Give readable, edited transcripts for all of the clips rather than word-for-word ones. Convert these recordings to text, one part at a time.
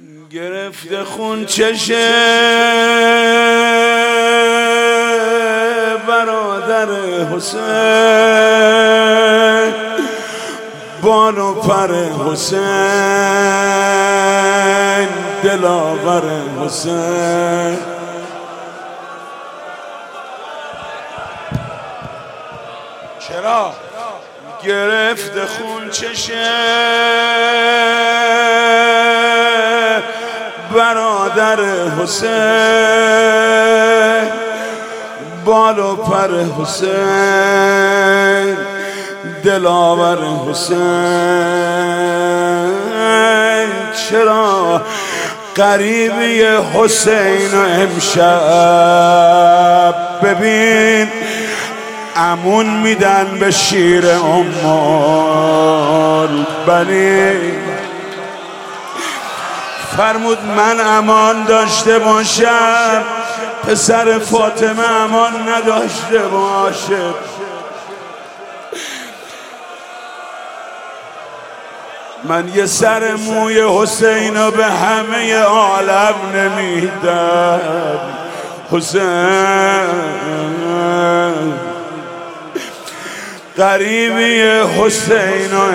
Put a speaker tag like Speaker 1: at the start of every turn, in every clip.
Speaker 1: گرفته خون چشه برادر حسین، بال و پر حسین، دلاور حسین. چرا؟ گرفته خون چشه برادر حسین، بال و پر حسین، دلاور حسین. چرا قریبی حسین امشب ببین امون میدن به شیر ام البنین. فرمود من امان داشته باشم، پسر فاطمه امان نداشته باشه. من یه سر موی حسین رو به همه عالم نمیدم. حسین قریبی حسین و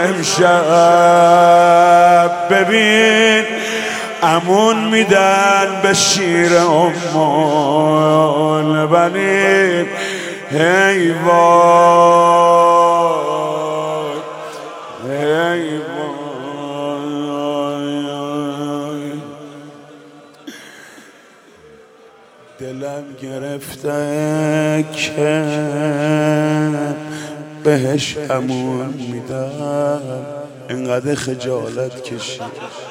Speaker 1: امشب ببین امون میدن به شیر ام البنین. هی وای هی وای، دلم گرفته که بهش امون میدم، اینقدر خجالت کشید.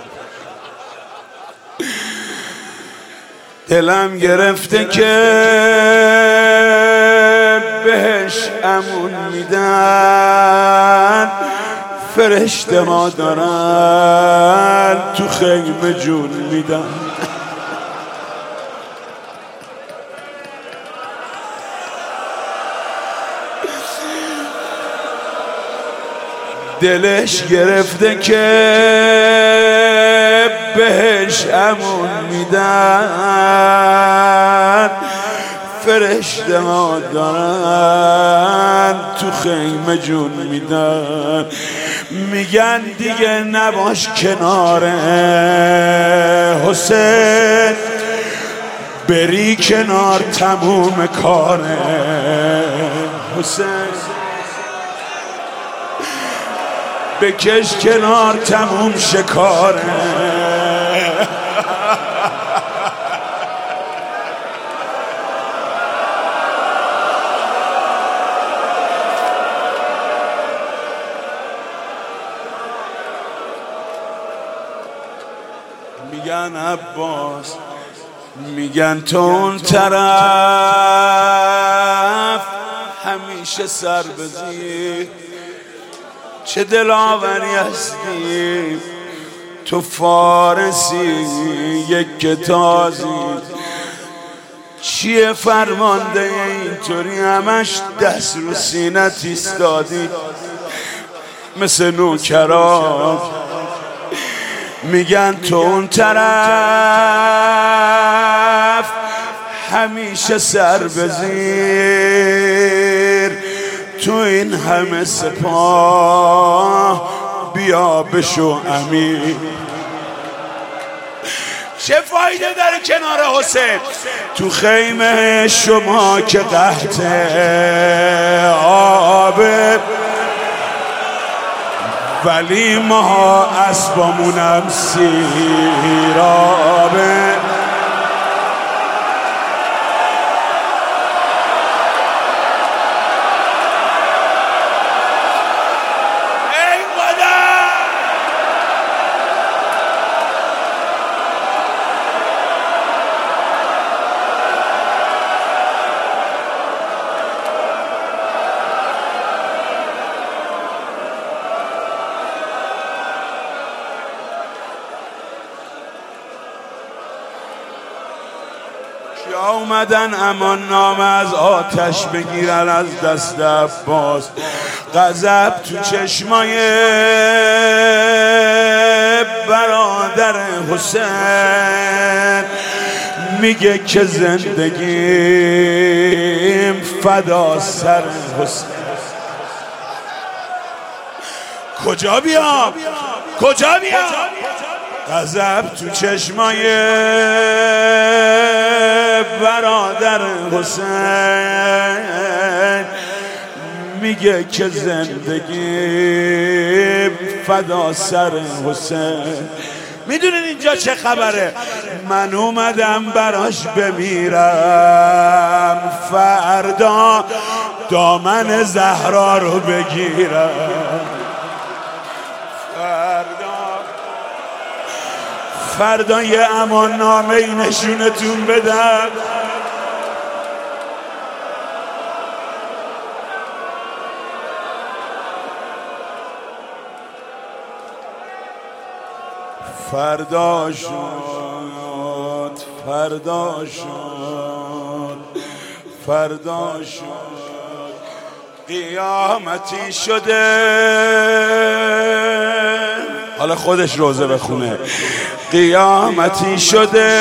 Speaker 1: دلم گرفته که بهش امون میدن، فرشته ما دارن تو خیمه جون میدن. دلش گرفته که بهش امون میدن، فرشته ها دارن تو خیمه جون میدن. میگن دیگه نباش کنار حسین، بری کنار تموم کار حسین. بکش کنار تموم شکاره. میگن عباس، میگن تو اون طرف همیشه سر بزیر، چه دلاوری هستی تو فارسی یک تازی. چیه فرمانده اینطوری همش دست رو سینت ایستادی مثل نوکران؟ میگن تو اون طرف همیشه سر بزیر، تو این همه سپاه بیا بشو امیر. چه فایده داره کنار حسین؟ تو خیمه شما که قحط آبه، ولی ما اسبامونم سیرابه. یا اومدن امان نامه از آتش بگیرن از دست عباس. غضب تو چشمای برادر حسین میگه که زندگیم فدا سر حسین. کجا بیام کجا بیام؟ غضب تو چشمای برادر حسین میگه که زندگی فدا سر حسین. میدونین اینجا چه خبره؟ من اومدم براش بمیرم، فردا دامن زهرا رو بگیرم، فردا یه امان نامه ای نشونتون بدم. فردا شد فردا شد فردا شد قیامتی شده. حالا خودش روزه بخونه. قیامتی شده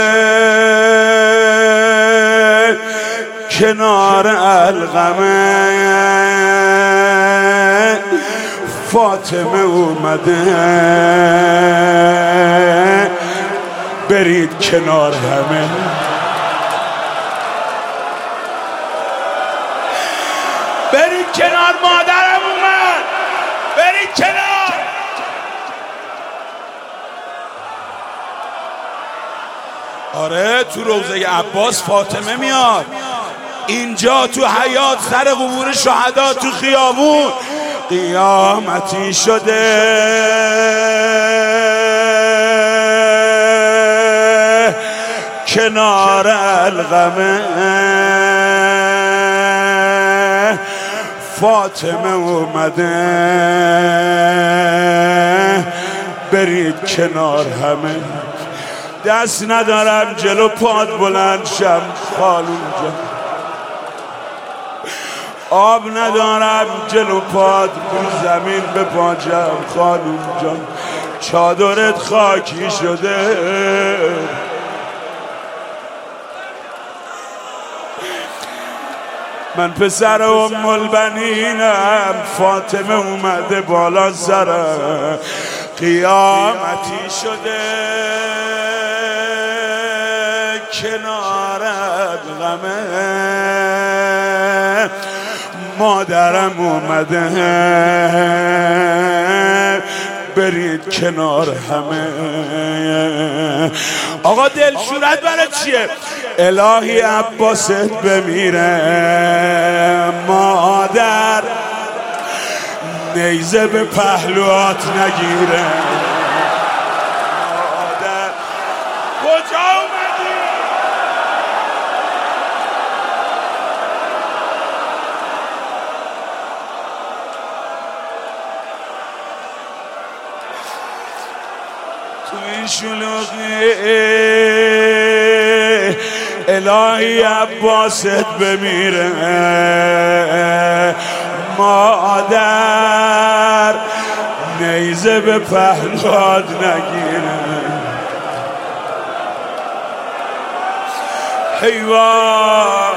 Speaker 1: کنار القمه، فاطمه اومده برید کنار همه. برید کنار، مادرم اومد، برید کنار. آره تو روضه عباس فاطمه میاد، اینجا تو حیات سر قبور شهدا تو خیابون. قیامتی شده کنار القمه، فاطمه اومده برید کنار همه. دست ندارم جلو پاد بلند شم خالون جان، آب ندارم جلو پاد رو زمین بپاچم خانوم جان، چادرت خاکی شده. من پسر ام البنینم، فاطمه اومده بالا سرم. قیامتی شده کنار القمه، مادرم اومده برید کنار همه. آقا دلشورت برای چیه؟ الهی عباست بمیره، مادر نیزه به پهلوات نگیره. مادر کجا اومدی؟ تو این شلوغی الهی عباست بمیره، مادر نیزه به پهلوات نگیره. حیوان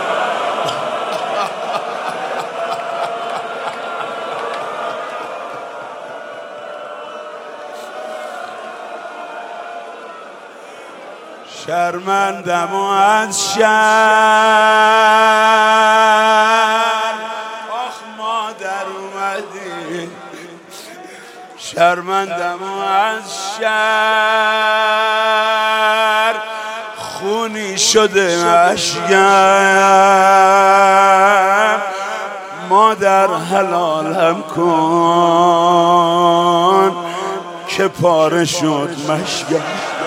Speaker 1: شرمندم و از شر، آخ مادر اومدی. شرمندم و از شر، خونی شده اشکم، مادر حلالم کن که پاره شد مشکم.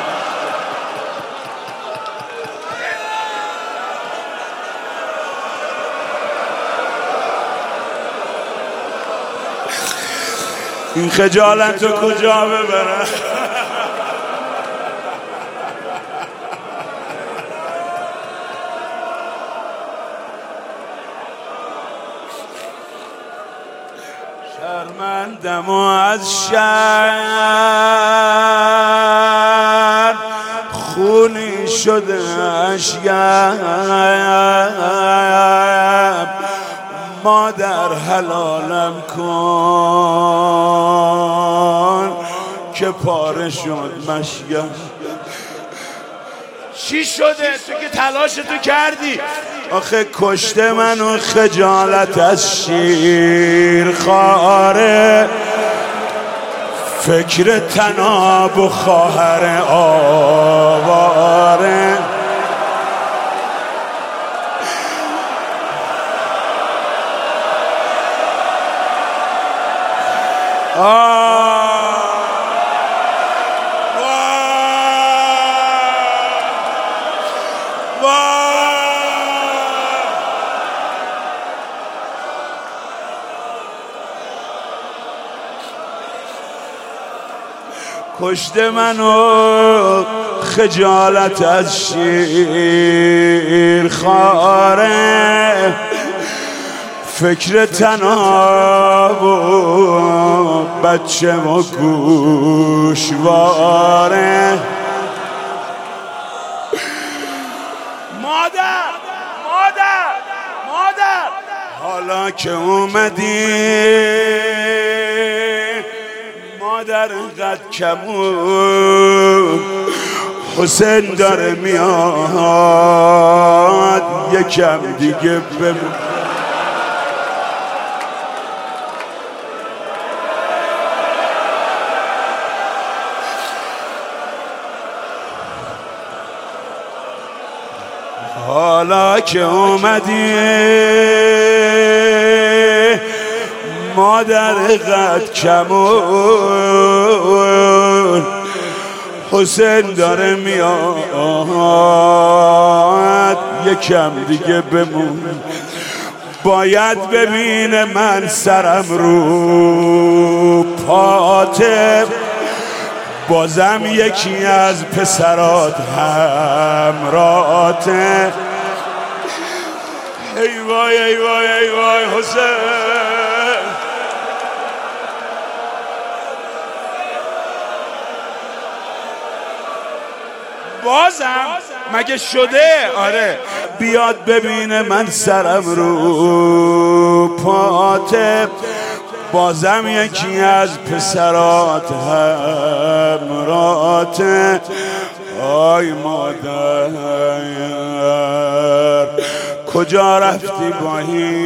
Speaker 1: این خجالت رو کجا ببرم؟ شرمندم و از شر شده اشیم مادر حلالم کن که پاره شد مشیم. چی شده؟ تو که تلاشتو کردی. آخه کشته منو خجالت از شیر خاره، فکر تناب و خواهر آواره. کشته منو خجالت از شیر خاره، فکر تناب و بچه و گوشواره. مادر حالا که اومدی مادر انقدر کمون، حسین داره میاد یکم دیگه بمون. حالا که اومدی مادر قد کمون، حسین داره میاد یکم دیگه بمون. باید ببینه من سرم رو پاته، بازم یکی از پسرات همراته. ای وای ای وای ای وای حسین، بازم مگه شده؟ آره بیاد ببینه من سرم رو پاته، بازم یکی از پسرات همراته. آی مادر کجا رفتی با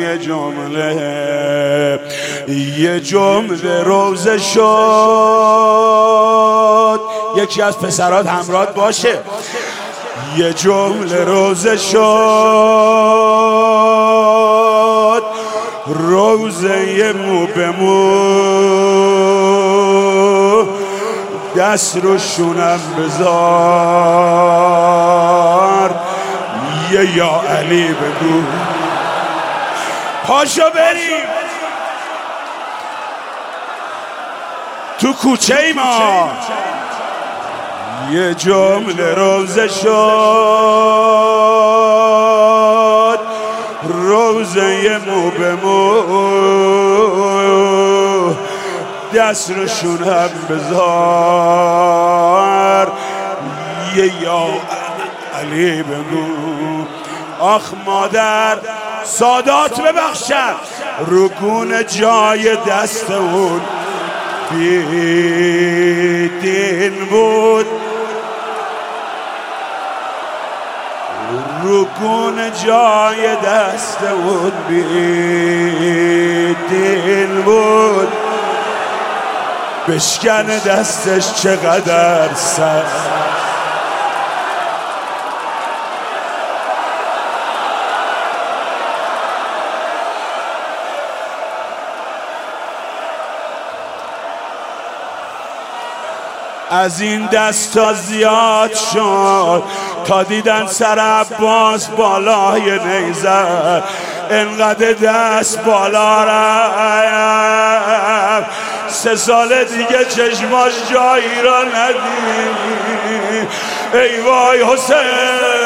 Speaker 1: یه جمله روزه شد، یکی از پسرات همراه باشه. یه جمله روزه شد، روزه مو به مو، دست رو شونم بذار، یه یا علی بگو. پاشو بریم تو کوچه ما. یه جمله روزه شد، روزه مو به مو، دست رو شونم بذار، یه یا علی بگو. آخ مادر سادات ببخشد، رکون جای دست اون بیدین بود، رکون جای دست اون بیدین بود، بشکن دستش چقدر سخت. از این دستا زیاد شد تا دیدن سر عباس بالای نیزه، انقدر دست بالا رفت 3 سال دیگه چشماش جایی را ندید. ای وای حسین